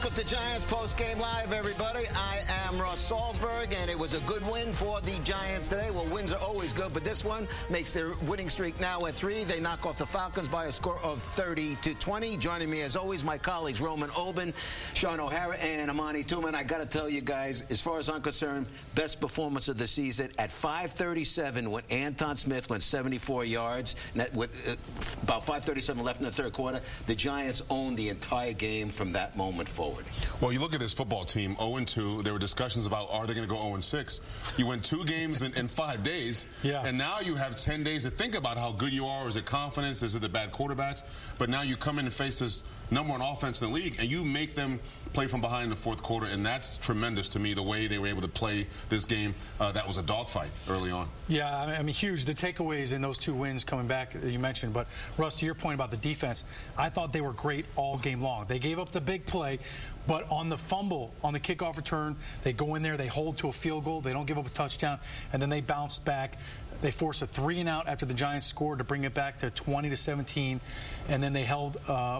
with the Giants post-game live, everybody. I am Russ Salzberg, and it was a good win for the Giants today. Well, wins are always good, but this one makes their winning streak now at 3. They knock off the Falcons by a score of 30-20. Joining me, as always, my colleagues Roman Oben, Sean O'Hara, and Amani Tuman. I got to tell you guys, as far as I'm concerned, best performance of the season at 5:37 when Anton Smith went 74 yards. With about 5:37 left in the third quarter, the Giants owned the entire game from that moment forward. Well, you look at this football team, 0-2. There were discussions about, are they going to go 0-6? You win 2 games in 5 days, and now you have 10 days to think about how good you are. Is it confidence? Is it the bad quarterbacks? But now you come in and face this number 1 offense in the league, and you make them play from behind in the fourth quarter, and that's tremendous to me, the way they were able to play this game. That was a dogfight early on. Yeah, I mean, huge. The takeaways in those 2 wins coming back that you mentioned. But, Russ, to your point about the defense, I thought they were great all game long. They gave up the big play, but on the fumble, on the kickoff return, they go in there, they hold to a field goal, they don't give up a touchdown, and then they bounce back. They forced a 3-and-out after the Giants scored to bring it back to 20-17, and then they held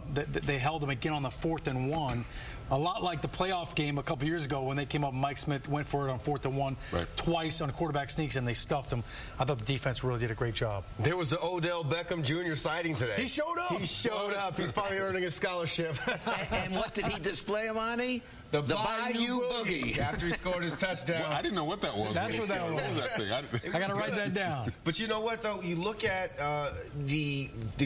them again on the 4th and 1. A lot like the playoff game a couple years ago when they came up, Mike Smith went for it on 4th and 1 twice on quarterback sneaks, and they stuffed him. I thought the defense really did a great job. There was the Odell Beckham Jr. sighting today. He showed up. He showed up. He's finally earning a scholarship. And what did he display, Amani? The Bayou Boogie. After he scored his touchdown. Well, I didn't know what that was. That's what that was. What was that thing? I got to write that down. But you know what, though? You look at the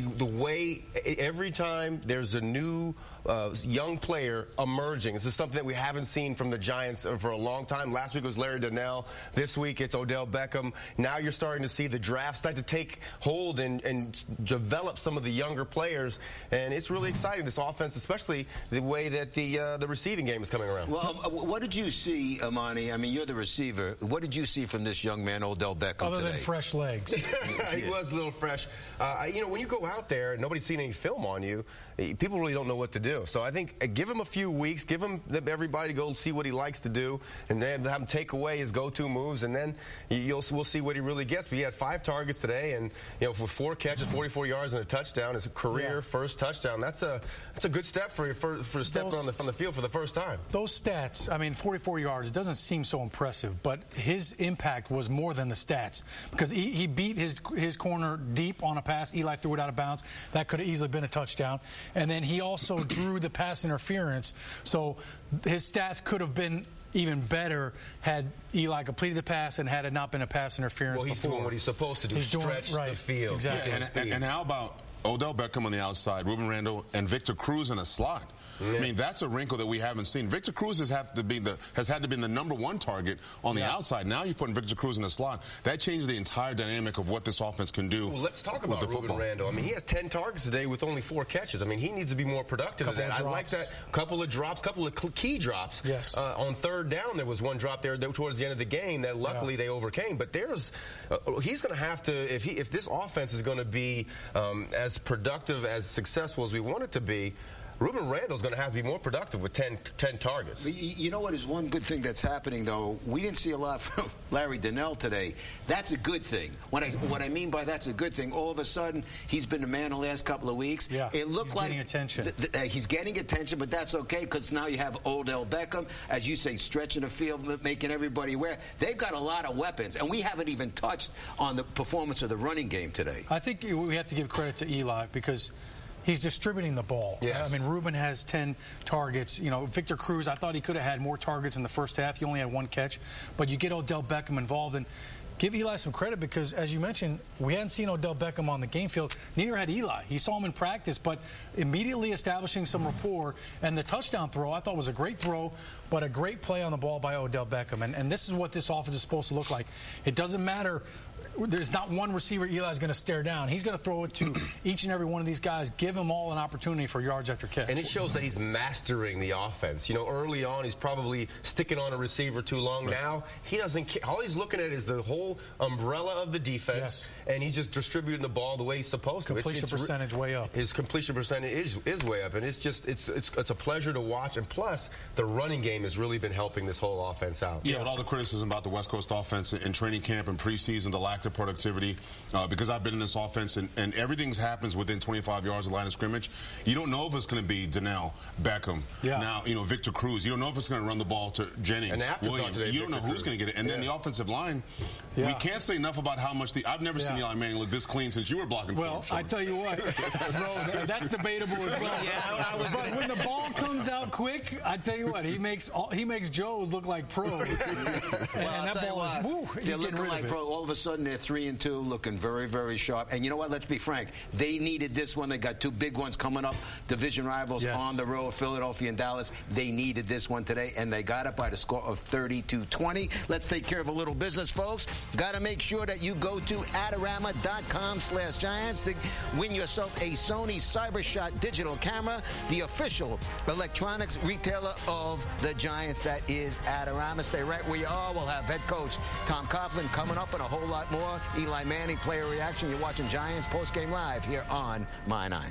way every time there's a new young player emerging. This is something that we haven't seen from the Giants for a long time. Last week was Larry Donnell. This week it's Odell Beckham. Now you're starting to see the draft start to take hold and develop some of the younger players. And it's really exciting, this offense, especially the way that the receiving game is coming around. Well, what did you see, Amani? I mean, you're the receiver. What did you see from this young man, Odell Beckham, Other today? than fresh legs. He was a little fresh. You know, when you go out there and nobody's seen any film on you, people really don't know what to do. So I think give him a few weeks, give him everybody to go see what he likes to do, and then have him take away his go-to moves, and then we'll see what he really gets. But he had 5 targets today, and you know, for 4 catches, 44 yards, and a touchdown, it's a career first touchdown. That's a good step for a step on the field for the first time. Those stats, I mean, 44 yards, it doesn't seem so impressive, but his impact was more than the stats, because he beat his corner deep on a pass. Eli threw it out of bounds. That could have easily been a touchdown. And then he also drew the pass interference, so his stats could have been even better had Eli completed the pass and had it not been a pass interference. Well, he's before. doing what he's supposed to do, stretch the field. Exactly. Yeah, and how about Odell Beckham on the outside, Ruben Randle, and Victor Cruz in a slot? I mean, that's a wrinkle that we haven't seen. Victor Cruz has had to be the number 1 target on the outside. Now you're putting Victor Cruz in the slot. That changes the entire dynamic of what this offense can do. Well, let's talk about Ruben Randle. I mean, he has 10 targets today with only 4 catches. I mean, he needs to be more productive than that. I like that. Couple of drops, couple of key drops. Yes. On 3rd down, there was 1 drop there towards the end of the game that luckily they overcame. But he's going to have to, if this offense is going to be as productive, as successful as we want it to be, Ruben Randle's going to have to be more productive with 10 targets. You know what is one good thing that's happening, though? We didn't see a lot from Larry Donnell today. That's a good thing. What I mean by that's a good thing, all of a sudden, he's been the man the last couple of weeks. Yeah, it looks like getting attention. He's getting attention, but that's okay, because now you have Odell Beckham, as you say, stretching the field, making everybody aware. They've got a lot of weapons, and we haven't even touched on the performance of the running game today. I think we have to give credit to Eli, because he's distributing the ball. Yes. I mean, Ruben has 10 targets. You know, Victor Cruz, I thought he could have had more targets in the first half. He only had 1 catch. But you get Odell Beckham involved, and give Eli some credit, because, as you mentioned, we hadn't seen Odell Beckham on the game field. Neither had Eli. He saw him in practice, but immediately establishing some rapport. And the touchdown throw, I thought, was a great throw, but a great play on the ball by Odell Beckham. And this is what this offense is supposed to look like. It doesn't matter. There's not one receiver Eli's going to stare down. He's going to throw it to each and every one of these guys, give them all an opportunity for yards after catch. And it shows that he's mastering the offense. You know, early on, he's probably sticking on a receiver too long. Right. Now, he doesn't care. All he's looking at is the whole umbrella of the defense, and he's just distributing the ball the way he's supposed to. Completion percentage way up. His completion percentage is way up, and it's a pleasure to watch. And plus, the running game has really been helping this whole offense out. Yeah, with all the criticism about the West Coast offense in training camp and preseason, the lack to productivity because I've been in this offense and everything happens within 25 yards of the line of scrimmage. You don't know if it's going to be Donnell, Beckham, now, Victor Cruz. You don't know if it's going to run the ball to Jennings, Williams. You don't know who's going to get it. And then the offensive line, we can't say enough about how much I've never seen Eli Manning look this clean since you were blocking for him. Well, I tell you what, bro, that's debatable as well. But when the ball comes out quick, I tell you what, he makes Joe's look like pros. And that ball is, woo, they're looking like pro. All of a sudden, they're 3-2, looking very, very sharp. And you know what? Let's be frank. They needed this one. They got two big ones coming up, division rivals on the road, Philadelphia and Dallas. They needed this one today, and they got it by the score of 30-20. Let's take care of a little business, folks. Got to make sure that you go to Adorama.com/Giants to win yourself a Sony CyberShot digital camera, the official electronics retailer of the Giants. That is Adorama. Stay right where you are. We'll have head coach Tom Coughlin coming up and a whole lot more. Eli Manning, player reaction. You're watching Giants Postgame Live here on My 9.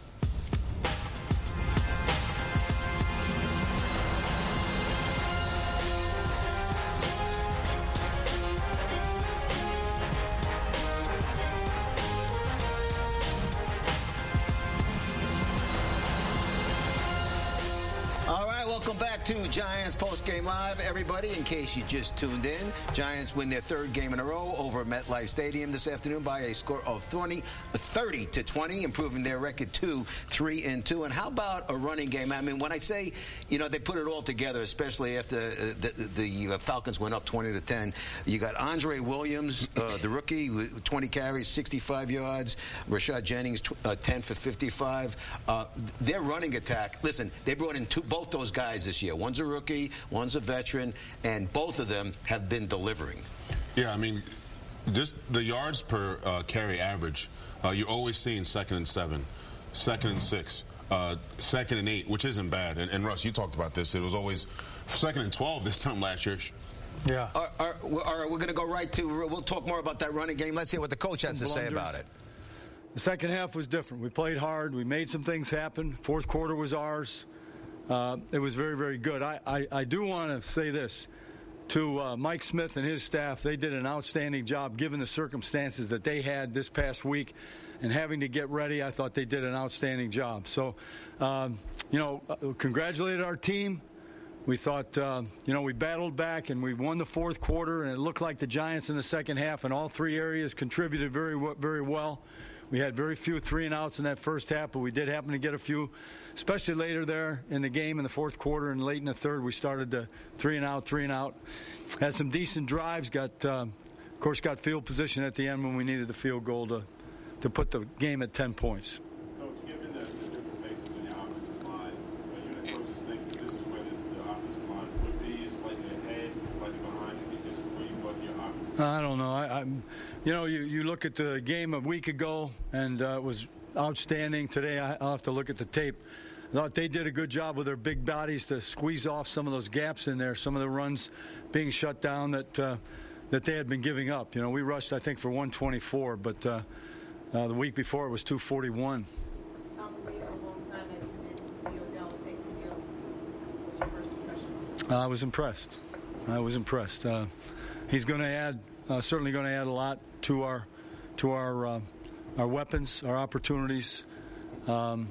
Welcome back to Giants Postgame Live. Everybody, in case you just tuned in, Giants win their third game in a row over MetLife Stadium this afternoon by a score of 30-20, improving their record to 3-2. And how about a running game? I mean, when I say, they put it all together, especially after the Falcons went up 20-10, you got Andre Williams, the rookie, 20 carries, 65 yards. Rashad Jennings, 10 for 55. Their running attack, listen, they brought in both those guys this year. One's a rookie, one's a veteran, and both of them have been delivering. Yeah, I mean, just the yards per carry average, you're always seeing 2nd and 7, 2nd and 6, 2nd and 8, which isn't bad. And Russ, you talked about this. It was always 2nd and 12 this time last year. Yeah. All right, we're going to go right to, we'll talk more about that running game. Let's hear what the coach has to say about it. The second half was different. We played hard. We made some things happen. Fourth quarter was ours. It was very, very good. I do want to say this to Mike Smith and his staff. They did an outstanding job given the circumstances that they had this past week and having to get ready. I thought they did an outstanding job. So, congratulated our team. We thought, we battled back and we won the fourth quarter, and it looked like the Giants in the second half in all three areas contributed very, very well. We had very few 3-and-outs in that first half, but we did happen to get a few, especially later there in the game in the fourth quarter and late in the third. We started the 3-and-out. Had some decent drives, got field position at the end when we needed the field goal to put the game at 10 points. Coach, given the different faces in the offensive line, you and the coaches think that this is where the offensive line would be, slightly ahead, slightly behind, and this is where you thought your offensive line? I don't know. You look at the game a week ago, and it was outstanding. Today, I'll have to look at the tape. I thought they did a good job with their big bodies to squeeze off some of those gaps in there, some of the runs being shut down that they had been giving up. We rushed, I think, for 124, but the week before it was 241. Tom, we waited a long time as you did to see Odell take the field. What's your first impression? I was impressed. He's going to add, certainly going to add a lot to our weapons, our opportunities. He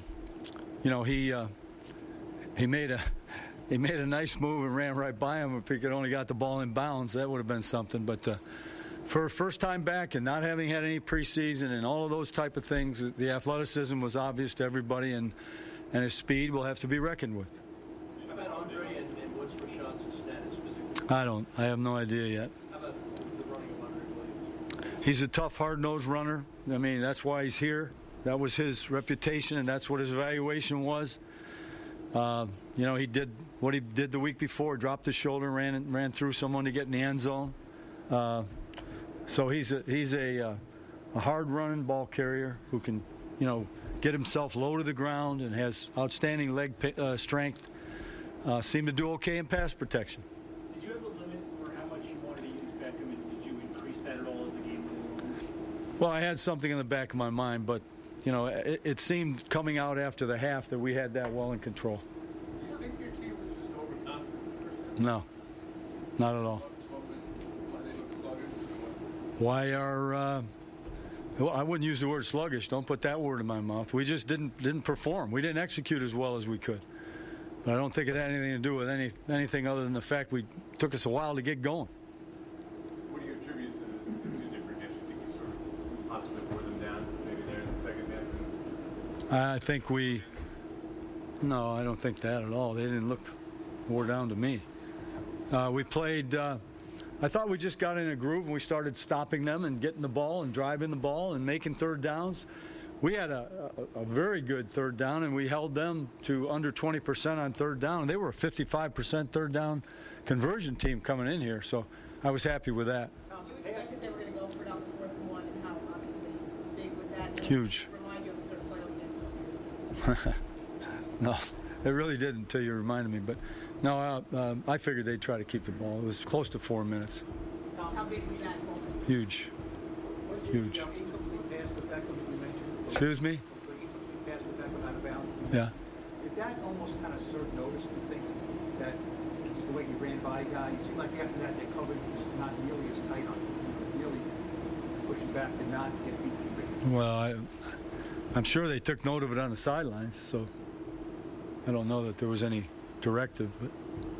made a nice move and ran right by him. If he could only got the ball in bounds, that would have been something. But for a first time back and not having had any preseason and all of those type of things, the athleticism was obvious to everybody, and his speed will have to be reckoned with. How about Andre and what's Rashad's status physically? I have no idea yet. How about the running of Andre Williams? He's a tough, hard-nosed runner. I mean, that's why he's here. That was his reputation, and that's what his evaluation was. He did what he did the week before, dropped his shoulder, ran through someone to get in the end zone. So he's a hard-running ball carrier who can, get himself low to the ground and has outstanding leg strength. Seemed to do okay in pass protection. Did you have a limit for how much you wanted to use Beckham, and did you increase that at all as the game went along? Well, I had something in the back of my mind, but it seemed coming out after the half that we had that well in control. Do you think your team was just overconfident? No, not at all. why our well, I wouldn't use the word sluggish. Don't put that word in my mouth. We just didn't perform. We didn't execute as well as we could. But I don't think it had anything to do with anything other than the fact it took us a while to get going. What do you attribute to the two different games? You think you sort of possibly wore them down maybe there in the second half? I think no, I don't think that at all. They didn't look wore down to me. We played, I thought we just got in a groove and we started stopping them and getting the ball and driving the ball and making third downs. We had a very good third down, and we held them to under 20% on third down. They were a 55% third down conversion team coming in here, so I was happy with that. Did you expect that they were going to go for it on the 4th and 1, and how obviously big was that? Huge. Remind you of the sort of playoff game? No, it really didn't until you reminded me. But no, I figured they'd try to keep the ball. It was close to 4 minutes. How big was that moment? Huge. Huge. Excuse me? Yeah. Did that almost kind of serve notice, do you think, that just the way you ran by guy? It seemed like after that, their coverage was not nearly as tight on you, really pushing back to not get beat. Well, I'm sure they took note of it on the sidelines, so I don't know that there was any directive. But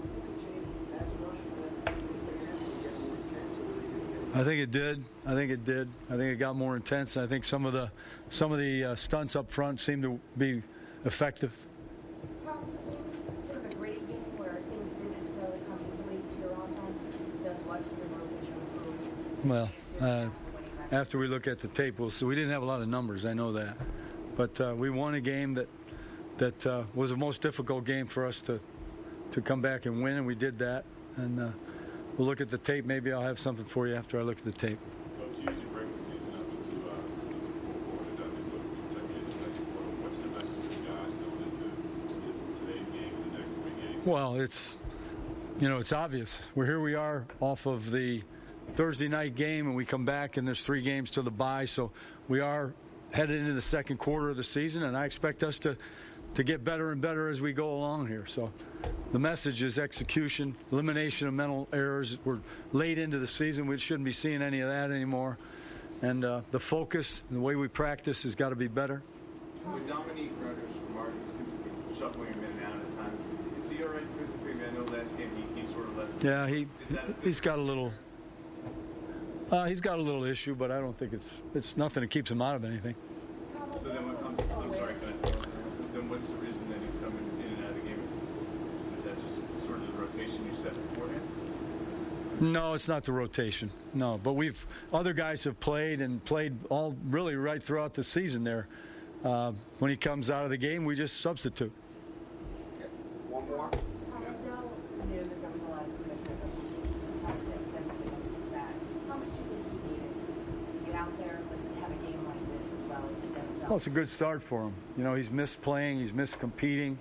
I think it did. I think it got more intense. I think some of the stunts up front seemed to be effective. Tom, to win sort of a great game where things didn't necessarily come easily to your offense, does what your rotation improve? Well, after we look at the tape, we'll see. We didn't have a lot of numbers, I know that, but we won a game that was the most difficult game for us to come back and win, and we did that. And we'll look at the tape. Maybe I'll have something for you after I look at the tape. Coach, you usually break the season up into 4 quarters. Obviously, so protect you in the second quarter. What's the message to you guys going into today's game and the next 3 games? Well, it's obvious. Here we are off of the Thursday night game, and we come back, and there's 3 games till the bye. So we are headed into the second quarter of the season, and I expect us to get better and better as we go along here. So the message is execution, elimination of mental errors. We're late into the season. We shouldn't be seeing any of that anymore. And the focus and the way we practice has got to be better. With Dominique Rogers from Martin, shuffling him in and out at times, is he all right physically? I know last game he sort of left. Yeah, he's got a little. He's got a little issue, but I don't think it's nothing that keeps him out of anything. So then I'm sorry, then what's the reason that he's coming in and out of the game? Is that just sort of the rotation you set beforehand? No, it's not the rotation. No, but other guys have played all really right throughout the season there. When he comes out of the game, we just substitute. Okay. One more. Odell knew that there was a lot of criticism. Just how sensitive of that. How much do you think he needed to get out there and to have a game like this as well? Well, it's a good start for him. He's missed playing. He's missed competing.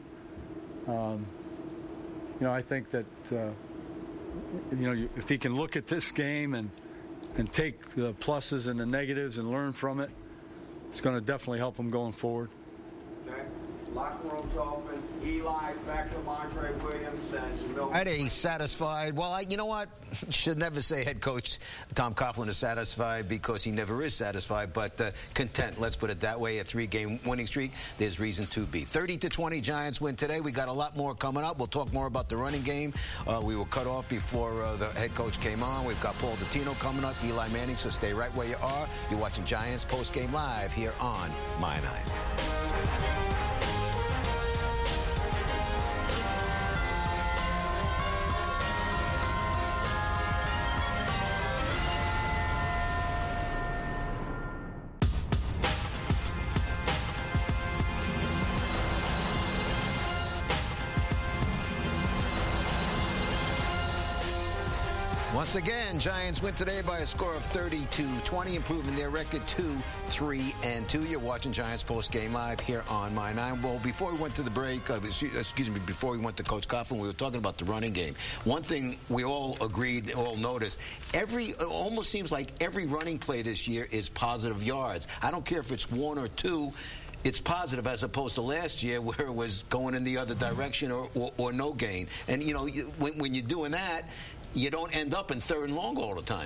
I think that, if he can look at this game and take the pluses and the negatives and learn from it, it's going to definitely help him going forward. Okay. Locker room's open. Eli, Beckham, Andre Williams, and Milton. Are they satisfied? Well, you know what? Should never say head coach Tom Coughlin is satisfied because he never is satisfied, but content. Let's put it that way. A 3-game winning streak. There's reason to be. 30-20 Giants win today. We got a lot more coming up. We'll talk more about the running game. We were cut off before the head coach came on. We've got Paul Dottino coming up, Eli Manning, so stay right where you are. You're watching Giants Postgame Live here on My 9. Once again, Giants win today by a score of 30-20, improving their record to 3-2. You're watching Giants Post-Game Live here on My 9. Well, before we went to the break, before we went to Coach Coughlin, we were talking about the running game. One thing we all agreed, all noticed, it almost seems like every running play this year is positive yards. I don't care if it's 1 or 2. It's positive as opposed to last year where it was going in the other direction or no gain. And, when you're doing that, you don't end up in 3rd and long all the time.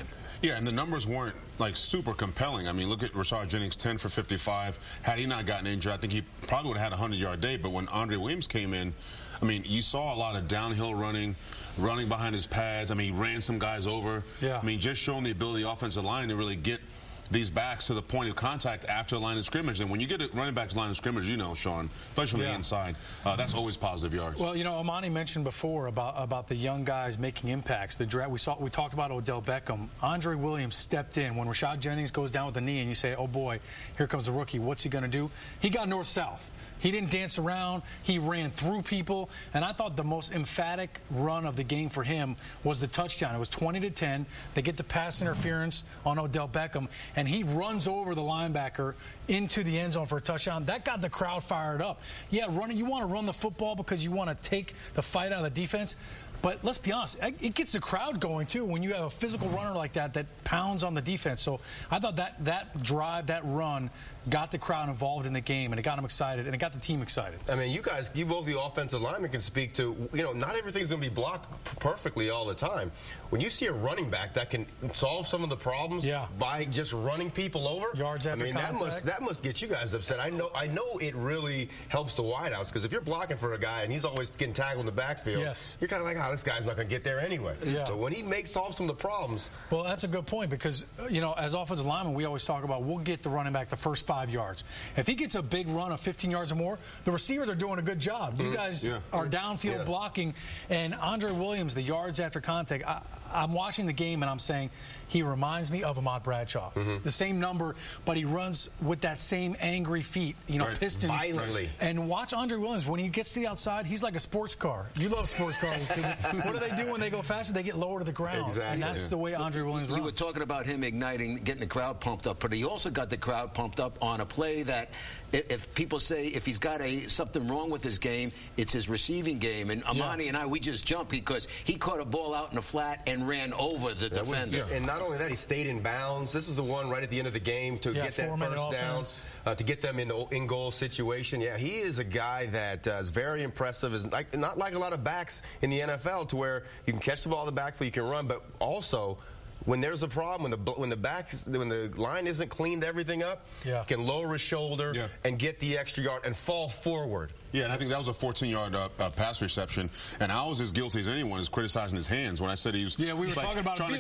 Yeah, and the numbers weren't like super compelling. I mean, look at Rashard Jennings, 10 for 55. Had he not gotten injured, I think he probably would have had a 100-yard day. But when Andre Williams came in, I mean, you saw a lot of downhill running behind his pads. I mean, he ran some guys over. Yeah. I mean, just showing the ability of the offensive line to really get these backs to the point of contact after the line of scrimmage. And when you get a running back to line of scrimmage, you know, Sean, especially from the inside, that's always positive yards. Well, you know, Amani mentioned before about the young guys making impacts. The draft, we talked about Odell Beckham. Andre Williams stepped in when Rashard Jennings goes down with the knee, and you say, oh boy, here comes the rookie. What's he going to do? He got north-south. He didn't dance around. He ran through people. And I thought the most emphatic run of the game for him was the touchdown. It was 20-10. They get the pass interference on Odell Beckham, and he runs over the linebacker into the end zone for a touchdown. That got the crowd fired up. Yeah, you want to run the football because you want to take the fight out of the defense. But let's be honest, it gets the crowd going, too, when you have a physical runner like that pounds on the defense. So I thought that drive, that run, got the crowd involved in the game, and it got them excited, and it got the team excited. I mean, you both, the offensive linemen, can speak to, you know, not everything's going to be blocked perfectly all the time. When you see a running back that can solve some of the problems by just running people over, yards after contact, that must get you guys upset. I know it really helps the wideouts, because if you're blocking for a guy and he's always getting tackled in the backfield, you're kind of like, this guy's not going to get there anyway. So when he solves some of the problems. Well, that's a good point, because, you know, as offensive linemen, we always talk about we'll get the running back the first 5 yards. If he gets a big run of 15 yards or more, the receivers are doing a good job. You guys are downfield blocking. And Andre Williams, the yards after contact, I'm watching the game and I'm saying he reminds me of Ahmad Bradshaw. The same number, but he runs with that same angry feet, you know, pistons. Violently. And watch Andre Williams. When he gets to the outside, he's like a sports car. You love sports cars, too. What do they do when they go faster? They get lower to the ground. Exactly. And that's the way Andre Williams runs. You were talking about him igniting, getting the crowd pumped up, but he also got the crowd pumped up on a play that if people say if he's got something wrong with his game, it's his receiving game. And Amani and I, we just jumped because he caught a ball out in the flat and ran over the defender. And not only that, he stayed in bounds. This is the one right at the end of the game to get that first down, to get them in the in-goal situation. Yeah, he is a guy that is very impressive. Is not like a lot of backs in the NFL, to where you can catch the ball in the backfield, you can run, but also when there's a problem, when the line isn't cleaned everything up, you can lower his shoulder and get the extra yard and fall forward. Yeah, and I think that was a 14-yard pass reception. And I was as guilty as anyone is criticizing his hands when I said he was. Yeah, we were talking about trying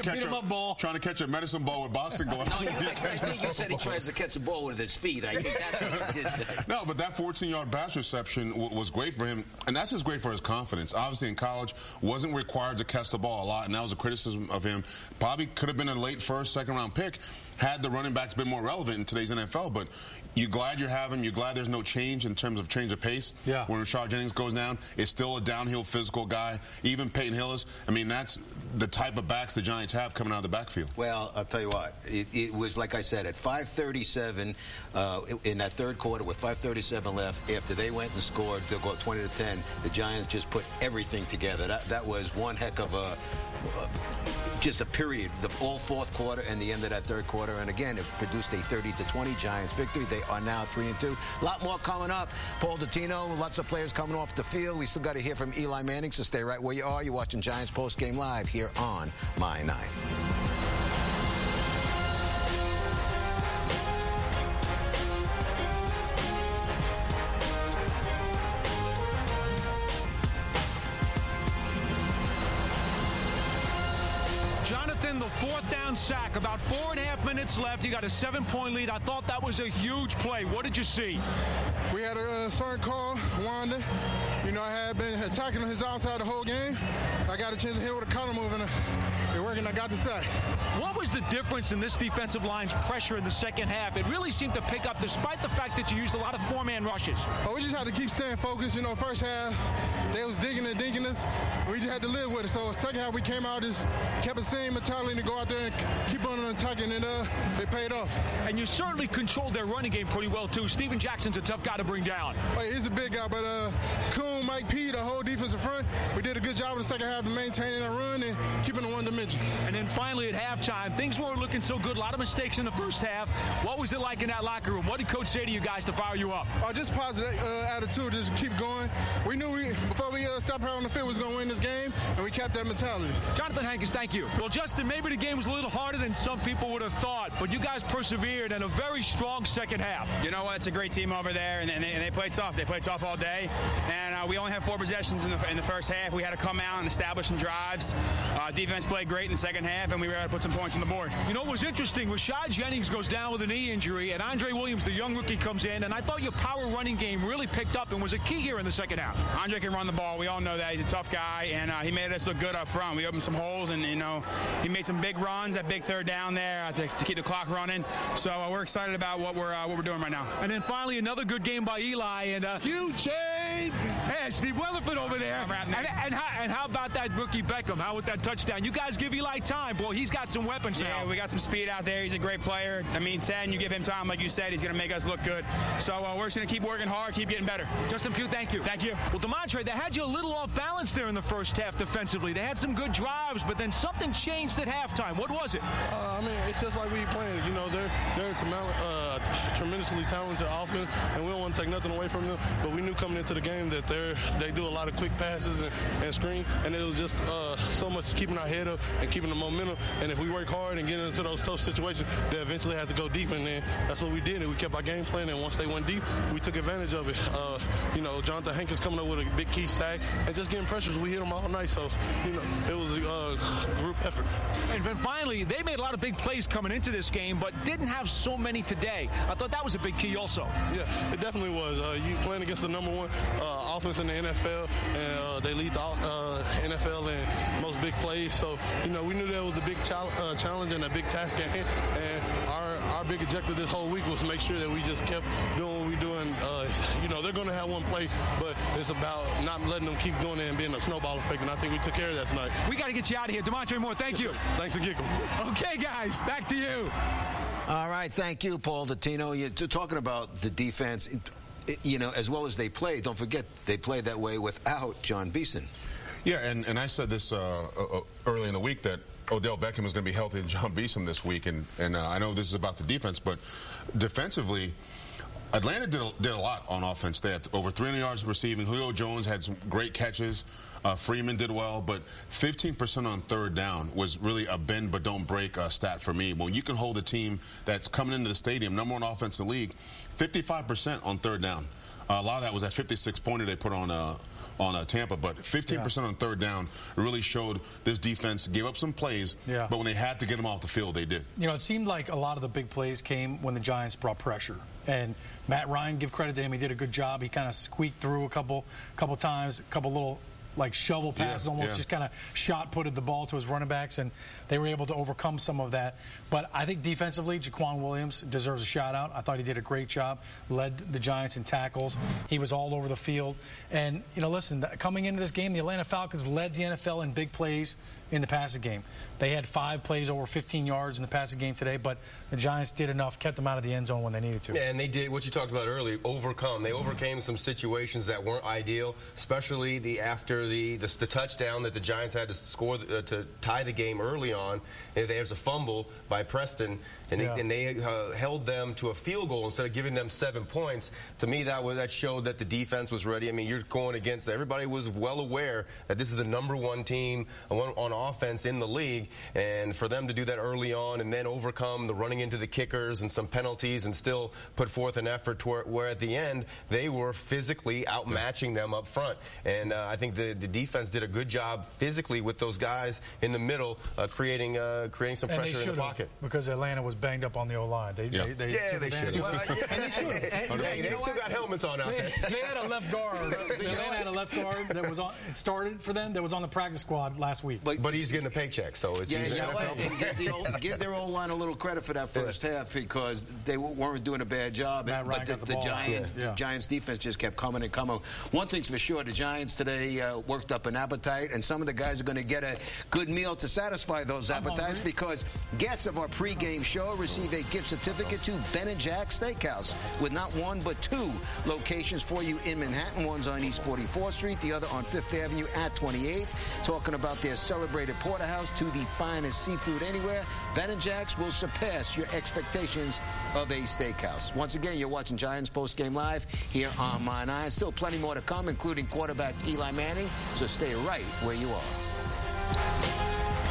to catch a medicine ball with boxing gloves. No, I think you said he tries to catch the ball with his feet. I think that's what you did say. No, but that 14-yard pass reception was great for him, and that's just great for his confidence. Obviously, in college, wasn't required to catch the ball a lot, and that was a criticism of him. Probably could have been a late first, second-round pick had the running backs been more relevant in today's NFL. But you're glad you have him. You're glad there's no change in terms of change of pace. Yeah. When Rashard Jennings goes down, it's still a downhill physical guy. Even Peyton Hillis. I mean, that's the type of backs the Giants have coming out of the backfield. Well, I'll tell you what. It was, like I said, at 5:37 in that third quarter with 5:37 left, after they went and scored to go 20-10, the Giants just put everything together. That was one heck of just a period, all fourth quarter and the end of that third quarter. And again, it produced a 30-20 Giants victory. They are now 3-2. A lot more coming up. Paul Dottino, lots of players coming off the field. We still got to hear from Eli Manning, so stay right where you are. You're watching Giants Post Game Live here on My 9. Jonathan, the fourth down sack, about 4.5 minutes left. You got a 7-point lead. I thought that was a huge play. What did you see? We had a certain call, Wanda. You know, I had been attacking his outside the whole game. I got a chance to hit with a collar move, and it worked, and I got the sack. What was the difference in this defensive line's pressure in the second half? It really seemed to pick up despite the fact that you used a lot of four-man rushes. Oh, we just had to keep staying focused. You know, first half, they was digging and dinking us. We just had to live with it. So second half, we came out, just kept the same mentality to go out there and keep on attacking, and it paid off. And you certainly controlled their running game pretty well, too. Steven Jackson's a tough guy to bring down. Oh, he's a big guy, but Kuhn, Mike P, the whole defensive front, we did a good job in the second half have to maintain that run and keep it in one dimension. And then finally at halftime, things weren't looking so good. A lot of mistakes in the first half. What was it like in that locker room? What did Coach say to you guys to fire you up? Just positive attitude, just keep going. We knew before we stepped out on the field, we was going to win this game, and we kept that mentality. Jonathan Hankins, thank you. Well, Justin, maybe the game was a little harder than some people would have thought, but you guys persevered in a very strong second half. You know what? It's a great team over there, and they played tough. They played tough all day, and we only had 4 possessions in the first half. We had to come out and establish some drives. Defense played great in the second half, and we were able to put some points on the board. You know what was interesting? Rashad Jennings goes down with a knee injury, and Andre Williams, the young rookie, comes in, and I thought your power running game really picked up and was a key here in the second half. Andre can run the ball. We all know that. He's a tough guy, and he made us look good up front. We opened some holes, and, he made some big runs, that big third down there to keep the clock running. So we're excited about what we're doing right now. And then finally, another good game by Eli. And you change. Hey, Steve Weatherford over there. And how about that rookie Beckham? How with that touchdown? You guys give Eli time, boy. He's got some weapons now. Yeah, we got some speed out there. He's a great player. I mean, 10, you give him time, like you said, he's going to make us look good. So we're just going to keep working hard, keep getting better. Justin Pugh, thank you. Thank you. Well, Demontre, they had you a little off balance there in the first half defensively. They had some good drives, but then something changed at halftime. What was it? It's just like we playing. They're tremendously talented offense, and we don't want to take nothing away from them. But we knew coming into the game that they do a lot of quick passes and screen, and it was just so much keeping our head up and keeping the momentum. And if we work hard and get into those tough situations, they eventually have to go deep, and then that's what we did. And we kept our game plan, and once they went deep, we took advantage of it. Jonathan Hankins coming up with a big key stack and just getting pressures. We hit them all night, so it was a group effort. And then finally, they made a lot of big plays coming into this game, but didn't have so many today. I thought that was a big key also. Yeah, it definitely was. You playing against the #1 offense in the NFL, and they lead the NFL in most big plays. So, we knew that was a big challenge and a big task at hand. And our big objective this whole week was to make sure that we just kept doing what we're doing. They're going to have one play, but it's about not letting them keep doing it and being a snowball effect, and I think we took care of that tonight. We got to get you out of here. Demontre Moore, thank you. Thanks again. Okay, guys, back to you. All right, thank you, Paul Dottino. You're talking about the defense, as well as they play. Don't forget, they played that way without John Beeson. Yeah, and I said this early in the week that Odell Beckham is going to be healthy and John Beeson this week, and I know this is about the defense, but defensively, Atlanta did a lot on offense. They had over 300 yards receiving. Julio Jones had some great catches. Freeman did well, but 15% on third down was really a bend but don't break stat for me. When you can hold a team that's coming into the stadium, #1 offense in the league, 55% on third down. A lot of that was that 56-pointer they put on Tampa, but 15% on third down really showed this defense gave up some plays, but when they had to get them off the field, they did. It seemed like a lot of the big plays came when the Giants brought pressure. And Matt Ryan, give credit to him, he did a good job. He kind of squeaked through a couple times, a couple little shovel passes, just kind of shot-putted the ball to his running backs, and they were able to overcome some of that. But I think defensively, Jaquan Williams deserves a shout-out. I thought he did a great job, led the Giants in tackles. He was all over the field. And, listen, coming into this game, the Atlanta Falcons led the NFL in big plays in the passing game. They had 5 plays over 15 yards in the passing game today, but the Giants did enough, kept them out of the end zone when they needed to. Yeah, and they did what you talked about earlier, overcome. They overcame some situations that weren't ideal, especially after the touchdown that the Giants had to score to tie the game early on. There's a fumble by Preston, and they held them to a field goal instead of giving them 7 points. To me, that showed that the defense was ready. I mean, you're going against, everybody was well aware that this is the #1 team on offense in the league, and for them to do that early on and then overcome the running into the kickers and some penalties and still put forth an effort to where at the end they were physically outmatching them up front. And I think the defense did a good job physically with those guys in the middle, creating some pressure in the pocket. Because Atlanta was banged up on the O-line. They should. They still got helmets on out there. They had a left guard. Atlanta had a left guard that was on. It started for them. That was on the practice squad last week. But But he's getting a paycheck, so it's and give their O-line a little credit for that first half because they weren't doing a bad job. But the Giants defense just kept coming and coming. One thing's for sure, the Giants today worked up an appetite, and some of the guys are going to get a good meal to satisfy those appetites because guests of our pregame show receive a gift certificate to Ben & Jack's Steakhouse with not one but two locations for you in Manhattan. One's on East 44th Street, the other on 5th Avenue at 28th. Talking about their celebrated porterhouse to the finest seafood anywhere, Ben & Jack's will surpass your expectations of a steakhouse. Once again, you're watching Giants Postgame Live here on My Nine. Still plenty more to come, including quarterback Eli Manning, so stay right where you are.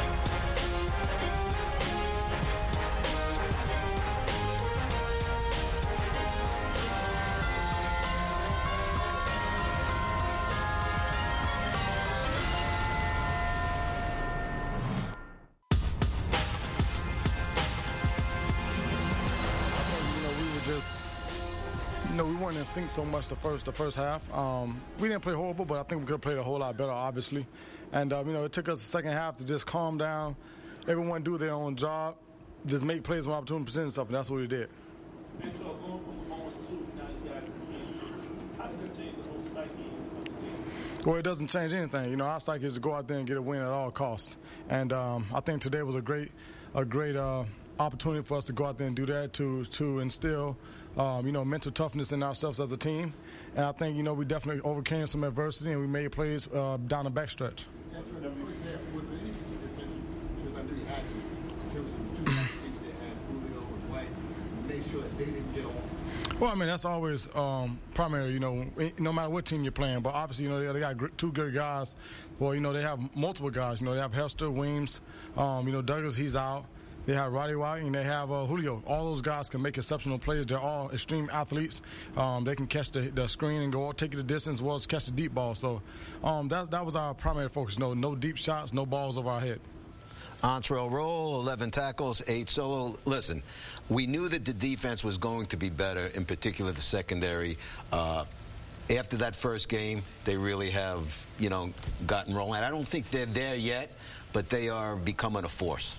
We weren't in sync so much the first half. We didn't play horrible, but I think we could have played a whole lot better, obviously. And, it took us the second half to just calm down, everyone do their own job, just make plays when opportunity presented stuff, and that's what we did. And so going from 0-2, now you guys are 3-2. How does that change the whole psyche of the team? Well, it doesn't change anything. Our psyche is to go out there and get a win at all costs. And I think today was a great opportunity for us to go out there and do that, to instill mental toughness in ourselves as a team. And I think, we definitely overcame some adversity and we made plays down the backstretch. Was there any particular attention, because I knew you had to, in terms of the two vaccines they had, Julio and White, and make sure that they didn't get off? Well, that's always primary, no matter what team you're playing. But obviously, they got two good guys. Well, they have multiple guys. They have Hester, Weems, Douglas, he's out. They have Roddy White and they have Julio. All those guys can make exceptional plays. They're all extreme athletes. They can catch the screen and go take it the distance as well as catch the deep ball. So that was our primary focus. No deep shots, no balls over our head. Antrel Roll, 11 tackles, 8 solo. Listen, we knew that the defense was going to be better, in particular the secondary. After that first game, they really have, gotten rolling. I don't think they're there yet, but they are becoming a force.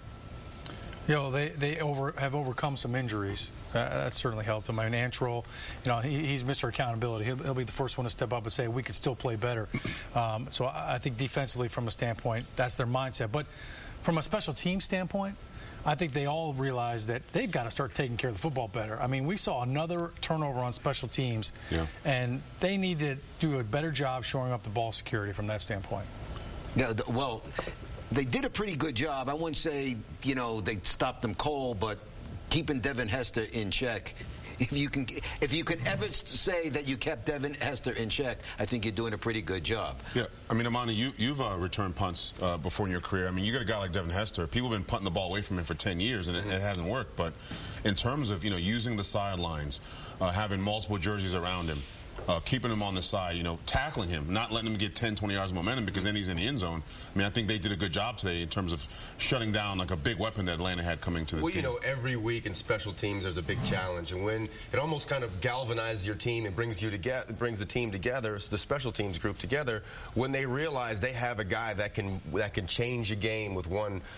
They have overcome some injuries. That certainly helped them. Antrel, he's Mr. Accountability. He'll be the first one to step up and say, we could still play better. So I think defensively, from a standpoint, that's their mindset. But from a special team standpoint, I think they all realize that they've got to start taking care of the football better. We saw another turnover on special teams, and they need to do a better job shoring up the ball security from that standpoint. Yeah, they did a pretty good job. I wouldn't say, they stopped them cold, but keeping Devin Hester in check. If you can ever say that you kept Devin Hester in check, I think you're doing a pretty good job. Yeah, Amani, you've returned punts before in your career. You got a guy like Devin Hester. People have been punting the ball away from him for 10 years, and it hasn't worked. But in terms of, using the sidelines, having multiple jerseys around him, keeping him on the side, tackling him, not letting him get 10, 20 yards of momentum because then he's in the end zone. I think they did a good job today in terms of shutting down a big weapon that Atlanta had coming to this game. Every week in special teams there's a big challenge, and when it almost kind of galvanizes your team and brings the team together, the special teams group together, when they realize they have a guy that can change a game with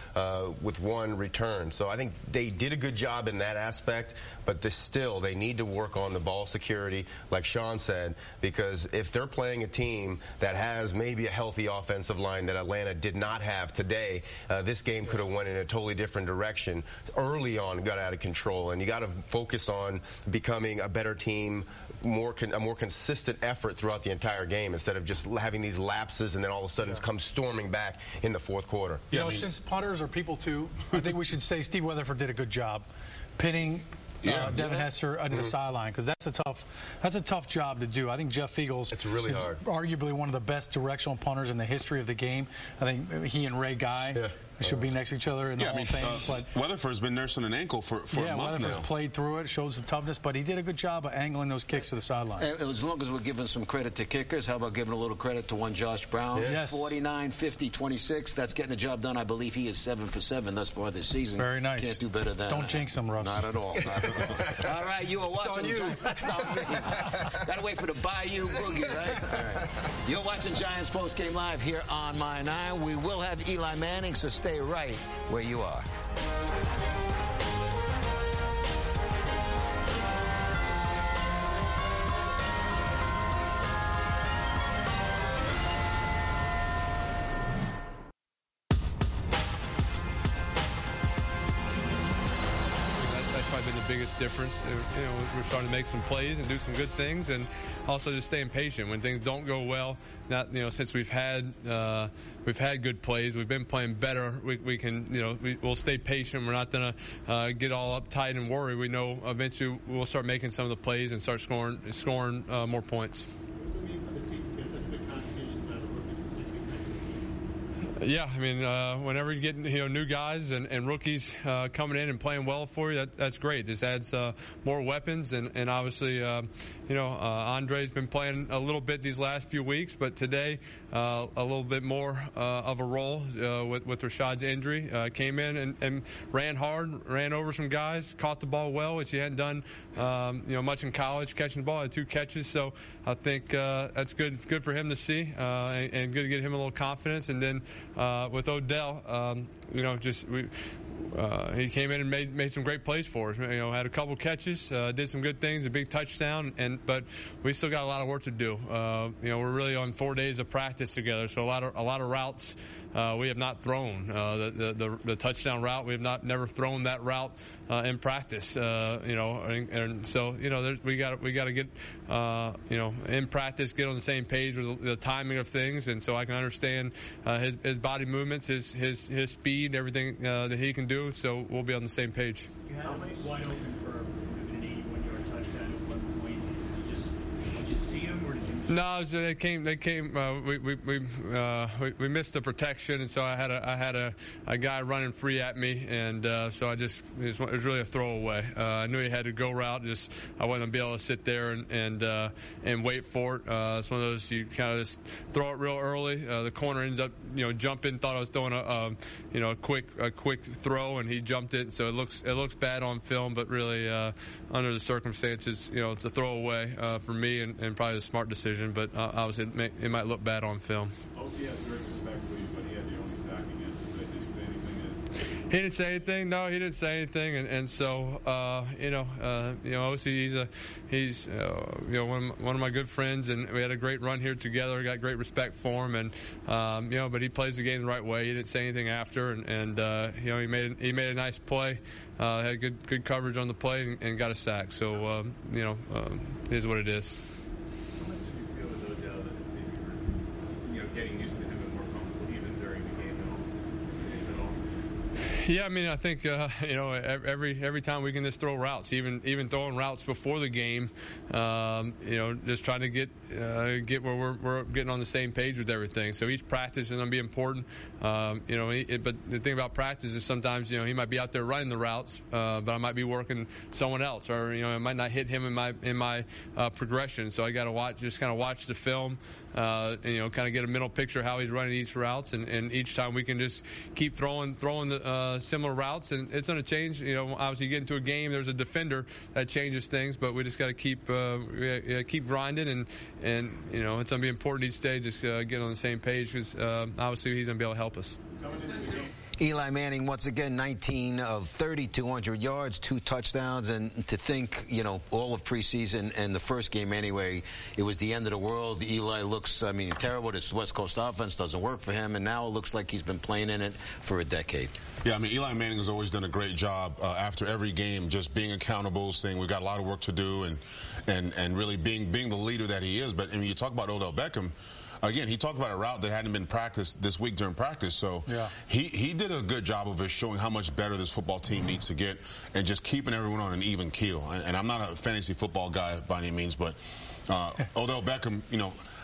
one return. So I think they did a good job in that aspect, but they need to work on the ball security, like Sean said, because if they're playing a team that has maybe a healthy offensive line that Atlanta did not have today, this game could have went in a totally different direction. Early on, got out of control, and you got to focus on becoming a better team, a more consistent effort throughout the entire game instead of just having these lapses and then all of a sudden come storming back in the fourth quarter. Since punters are people too, I think we should say Steve Weatherford did a good job pinning Devin Hester under the sideline, because that's a tough job to do. I think Jeff Fiegels is arguably one of the best directional punters in the history of the game. I think he and Ray Guy They should be next to each other in the Hall of Fame. But Weatherford's been nursing an ankle for a month now. Weatherford's played through it, showed some toughness, but he did a good job of angling those kicks to the sideline. As long as we're giving some credit to kickers, how about giving a little credit to one Josh Brown? Yes. 49, 50, 26. That's getting the job done. I believe he is 7 for 7 thus far this season. Very nice. Can't do better than Don't jinx him, Russ. Not at all. Not at all. All right, you are watching. It's on you. That's not me. Gotta wait for the Bayou Boogie, right? All right. You're watching Giants Postgame Live here on My 9. We will have Eli Manning, so stay right where you are. That's probably been the biggest difference. You know, we're starting to make some plays and do some good things, and also just staying patient when things don't go well. Not, you know, since we've had good plays, we've been playing better. We can, you know, we'll stay patient. We're not gonna get all uptight and worry. We know eventually we'll start making some of the plays and start scoring more points. Yeah, I mean, whenever you get new guys and rookies coming in and playing well for you, that's great. This adds more weapons, and obviously, Andre's been playing a little bit these last few weeks, but today a little bit more of a role with Rashad's injury. Came in and ran hard, ran over some guys, caught the ball well, which he hadn't done much in college, catching the ball. Had 2 catches, so I think that's good for him to see, and good to get him a little confidence. And then with Odell, he came in and made some great plays for us. Had a couple catches, did some good things, a big touchdown, but we still got a lot of work to do. We're really on 4 days of practice together, so a lot of routes we have not thrown. The touchdown route, we have never thrown that route in practice. And so we got to get in practice, get on the same page with the timing of things, and so I can understand his body movements, his speed, everything that he can do. So we'll be on the same page. You had us wide open for an 81-yard touchdown at one point. Did you see him, or did you? No, they came. We missed the protection, and so I had a guy running free at me, and so it was really a throwaway. I knew he had to go route. I wasn't gonna be able to sit there and wait for it. It's one of those you kind of just throw it real early. The corner ends up jumping. Thought I was throwing a quick throw, and he jumped it. So it looks bad on film, but really under the circumstances, it's a throwaway for me, and probably a smart decision. But obviously it might look bad on film. OC has great respect for you, but he had the only sack against you. Did he say anything? He didn't say anything. No, he didn't say anything. And so OC, he's one of my good friends, and we had a great run here together. Got great respect for him, and but he plays the game the right way. He didn't say anything after, and he made a nice play. Had good coverage on the play and got a sack. So it is what it is. Getting used to him and more comfortable even during the game at all? Yeah, I mean, I think every time we can just throw routes, even throwing routes before the game, just trying to get where we're getting on the same page with everything. So each practice is going to be important. But the thing about practice is sometimes he might be out there running the routes, but I might be working someone else, or it might not hit him in my progression. So I got to watch the film. Kind of get a mental picture of how he's running each routes, and each time we can just keep throwing the similar routes, and it's going to change. Obviously you get into a game, there's a defender that changes things, but we just got to keep grinding, and it's going to be important each day, just get on the same page, because obviously he's going to be able to help us. Eli Manning, once again, 19 of 30, 200 yards, 2 touchdowns, and to think, all of preseason and the first game anyway, it was the end of the world. Eli looks, terrible. This West Coast offense doesn't work for him, and now it looks like he's been playing in it for a decade. Yeah, Eli Manning has always done a great job after every game, just being accountable, saying we've got a lot of work to do, and really being the leader that he is. But you talk about Odell Beckham. Again, he talked about a route that hadn't been practiced this week during practice, so yeah. He did a good job of showing how much better this football team needs to get, and just keeping everyone on an even keel. And I'm not a fantasy football guy by any means, but Odell Beckham,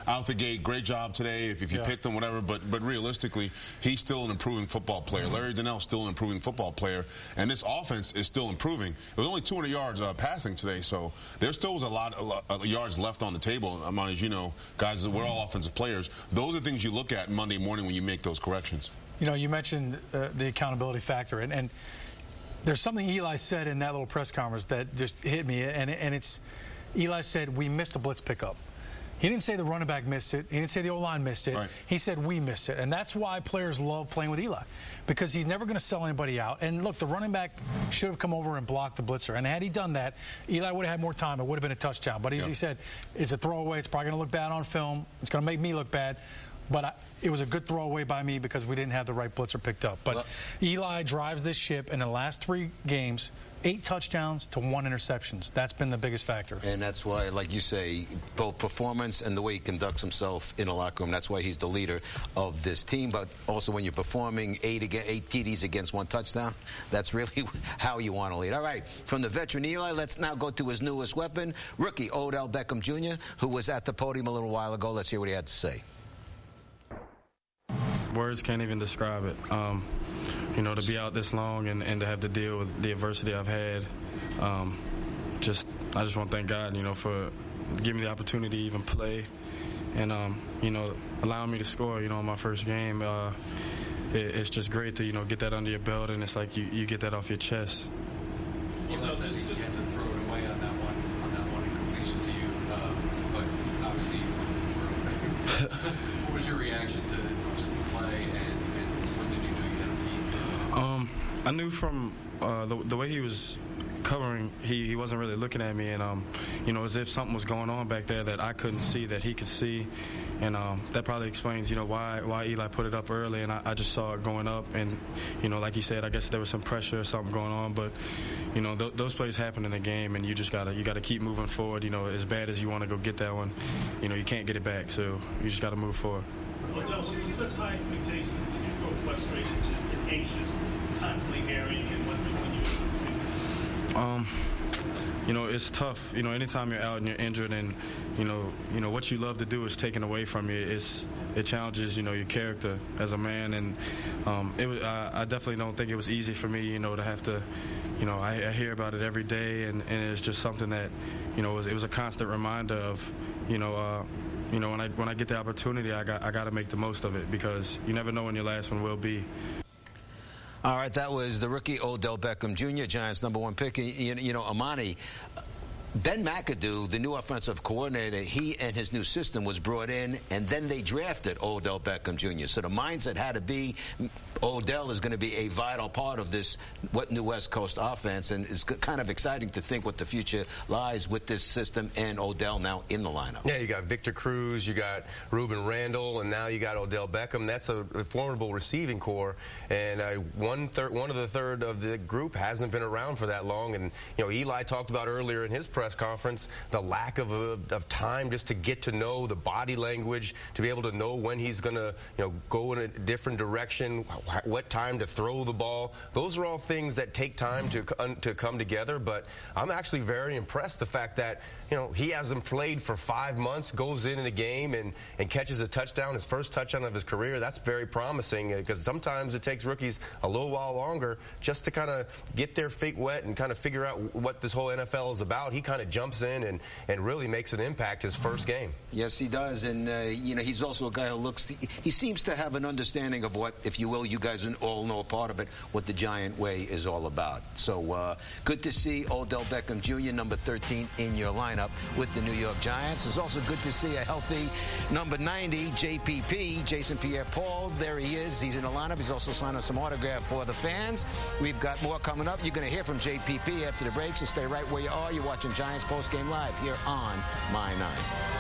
out the gate, great job today. If you picked him, whatever. But realistically, he's still an improving football player. Larry Donnell's still an improving football player, and this offense is still improving. It was only 200 yards passing today, so there still was a lot of yards left on the table. Amani, as you know, guys, we're all offensive players. Those are things you look at Monday morning when you make those corrections. You know, you mentioned the accountability factor, and there's something Eli said in that little press conference that just hit me, and it's Eli said we missed a blitz pickup. He didn't say the running back missed it. He didn't say the O-line missed it. Right. He said we missed it. And that's why players love playing with Eli, because he's never going to sell anybody out. And, look, the running back should have come over and blocked the blitzer. And had he done that, Eli would have had more time. It would have been a touchdown. But as he said, it's a throwaway. It's probably going to look bad on film. It's going to make me look bad. But it was a good throwaway by me because we didn't have the right blitzer picked up. But Eli drives this ship in the last 3 games. 8 touchdowns to 1 interceptions. That's been the biggest factor. And that's why, like you say, both performance and the way he conducts himself in the locker room, that's why he's the leader of this team. But also when you're performing 8 TDs against 1 touchdown, that's really how you want to lead. All right, from the veteran Eli, let's now go to his newest weapon, rookie Odell Beckham Jr., who was at the podium a little while ago. Let's hear what he had to say. Words can't even describe it. You know, to be out this long and to have to deal with the adversity I've had, I just want to thank God, you know, for giving me the opportunity to even play and, you know, allowing me to score, you know, in my first game. It's just great to, you know, get that under your belt, and it's like you get that off your chest. You have to throw it away on that one incompletion to you, but obviously you threw it. What was your reaction to just the play, and when did you know you had a lead? I knew from the way he was covering, he wasn't really looking at me, and you know, as if something was going on back there that I couldn't see that he could see, and that probably explains, you know, why Eli put it up early, and I just saw it going up, and you know, like he said, I guess there was some pressure or something going on, but you know, those plays happen in the game, and you just gotta keep moving forward. You know, as bad as you want to go get that one, you know, you can't get it back, so you just gotta move forward. Odell, with such high expectations, did you grow frustrated, just anxious, constantly airing and wondering when you? You know, it's tough. You know, anytime you're out and you're injured, and you know what you love to do is taken away from you. It challenges, you know, your character as a man, and I definitely don't think it was easy for me, you know, to have to, you know, I hear about it every day, and it's just something that, you know, it was a constant reminder of, you know, when I get the opportunity, I got to make the most of it, because you never know when your last one will be. All right, that was the rookie Odell Beckham Jr., Giants' #1 pick. You know, Amani, Ben McAdoo, the new offensive coordinator, he and his new system was brought in, and then they drafted Odell Beckham Jr. So the mindset had to be Odell is going to be a vital part of this new West Coast offense, and it's kind of exciting to think what the future lies with this system and Odell now in the lineup. Yeah, you got Victor Cruz, you got Ruben Randall, and now you got Odell Beckham. That's a formidable receiving core, and one of the third of the group hasn't been around for that long. And you know, Eli talked about earlier in his press conference the lack of time just to get to know the body language, to be able to know when he's going to, you know, go in a different direction, what time to throw the ball. Those are all things that take time to come together. But I'm actually very impressed the fact that, you know, he hasn't played for 5 months, goes in a game and catches a touchdown, his first touchdown of his career. That's very promising, because sometimes it takes rookies a little while longer just to kind of get their feet wet and kind of figure out what this whole NFL is about. He kind of jumps in and really makes an impact his first game. Yes, he does. And, you know, he's also a guy who he seems to have an understanding of what, if you will, you guys all know a part of it, what the Giant way is all about. So good to see Odell Beckham Jr., number 13, in your lineup with the New York Giants. It's also good to see a healthy number 90, JPP, Jason Pierre-Paul. There he is. He's in the lineup. He's also signing some autograph for the fans. We've got more coming up. You're going to hear from JPP after the break, so stay right where you are. You're watching Giants Postgame Live here on My 9.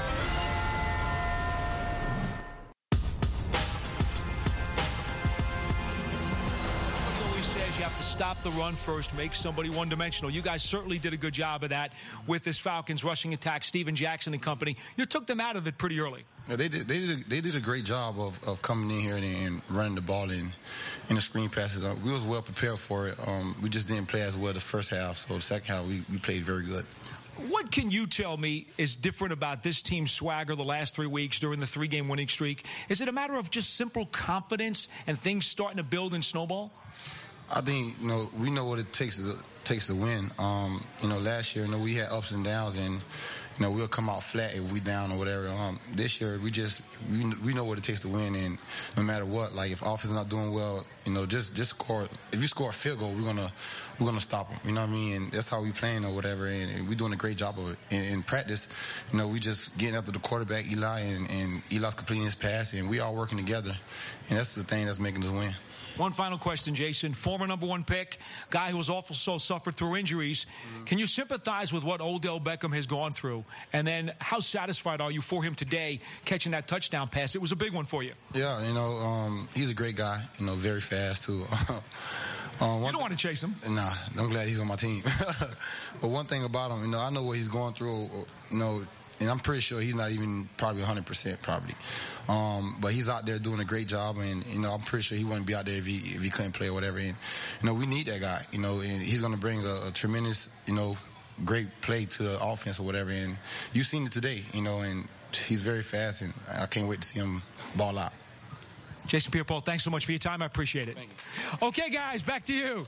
You have to stop the run first, make somebody one-dimensional. You guys certainly did a good job of that with this Falcons rushing attack. Steven Jackson and company, you took them out of it pretty early. Yeah, they did a great job of coming in here and running the ball in the screen passes. We was well prepared for it. We just didn't play as well the first half, so the second half we played very good. What can you tell me is different about this team's swagger the last 3 weeks during the 3-game winning streak? Is it a matter of just simple confidence and things starting to build and snowball? I think, we know what it takes to win. Last year, we had ups and downs, and we'll come out flat if we down or whatever. This year, we know what it takes to win, and no matter what, like if offense is not doing well, just score. If you score a field goal, we're gonna stop them. You know what I mean? And that's how we playing or whatever, and we're doing a great job of it. In practice, we just getting after the quarterback, Eli, and Eli's completing his pass, and we all working together, and that's the thing that's making us win. One final question, Jason. Former #1 pick, guy who was also suffered through injuries. Can you sympathize with what Odell Beckham has gone through? And then how satisfied are you for him today catching that touchdown pass? It was a big one for you. Yeah, he's a great guy, very fast too. You don't want to chase him. Nah, I'm glad he's on my team. But one thing about him, I know what he's going through, and I'm pretty sure he's not even probably 100% probably. But he's out there doing a great job, and, I'm pretty sure he wouldn't be out there if he couldn't play or whatever. And, we need that guy, and he's going to bring a tremendous, great play to the offense or whatever. And you've seen it today, and he's very fast, and I can't wait to see him ball out. Jason Pierre-Paul, thanks so much for your time. I appreciate it. Okay, guys, back to you.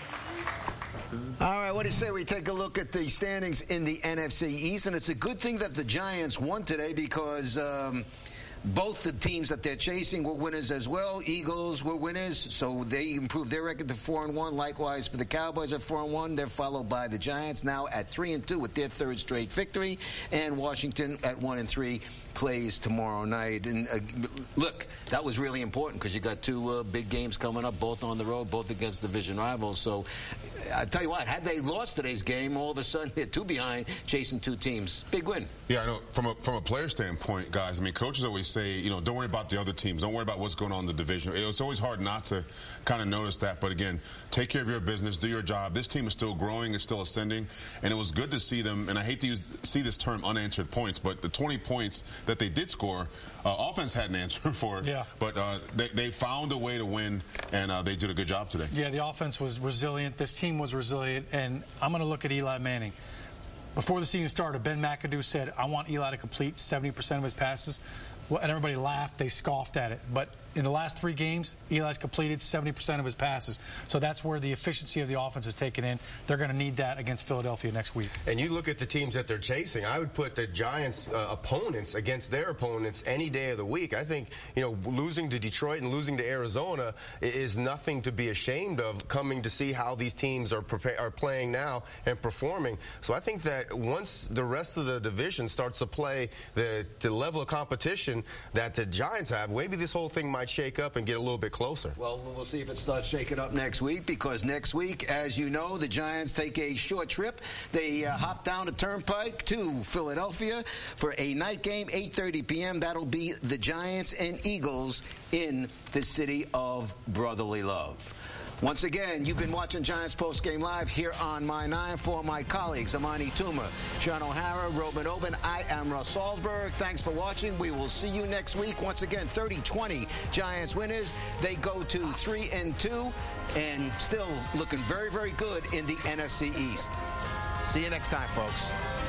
All right, what do you say we take a look at the standings in the NFC East? And it's a good thing that the Giants won today because both the teams that they're chasing were winners as well. Eagles were winners, so they improved their record to 4-1. Likewise for the Cowboys at 4-1. They're followed by the Giants now at 3-2 with their third straight victory. And Washington at 1-3 plays tomorrow night. And look, that was really important because you got two big games coming up, both on the road, both against division rivals. So I tell you what, had they lost today's game, all of a sudden they're 2 behind, chasing 2 teams. Big win. Yeah, I know. From a player standpoint, guys, coaches always say, don't worry about the other teams. Don't worry about what's going on in the division. It's always hard not to kind of notice that. But again, take care of your business, do your job. This team is still growing, it's still ascending, and it was good to see them. And I hate to see this term unanswered points, but the 20 points that they did score, offense had an answer for it. Yeah. But they found a way to win, and they did a good job today. Yeah, the offense was resilient. This team was resilient, and I'm going to look at Eli Manning. Before the season started, Ben McAdoo said, I want Eli to complete 70% of his passes. Well, and everybody laughed. They scoffed at it. But in the last 3 games, Eli's completed 70% of his passes. So that's where the efficiency of the offense is taken in. They're going to need that against Philadelphia next week. And you look at the teams that they're chasing. I would put the Giants' opponents against their opponents any day of the week. I think, losing to Detroit and losing to Arizona is nothing to be ashamed of, coming to see how these teams are playing now and performing. So I think that once the rest of the division starts to play the level of competition that the Giants have, maybe this whole thing might shake up and get a little bit closer. Well, we'll see if it starts shaking up next week, because next week, as you know, the Giants take a short trip. They hop down the turnpike to Philadelphia for a night game, 8:30 p.m. That'll be the Giants and Eagles in the city of brotherly love. Once again, you've been watching Giants Post Game Live here on My 9. For my colleagues, Amani Toomer, Sean O'Hara, Roman Oben, I am Russ Salzberg. Thanks for watching. We will see you next week. Once again, 30-20 Giants winners. They go to 3-2 and still looking very, very good in the NFC East. See you next time, folks.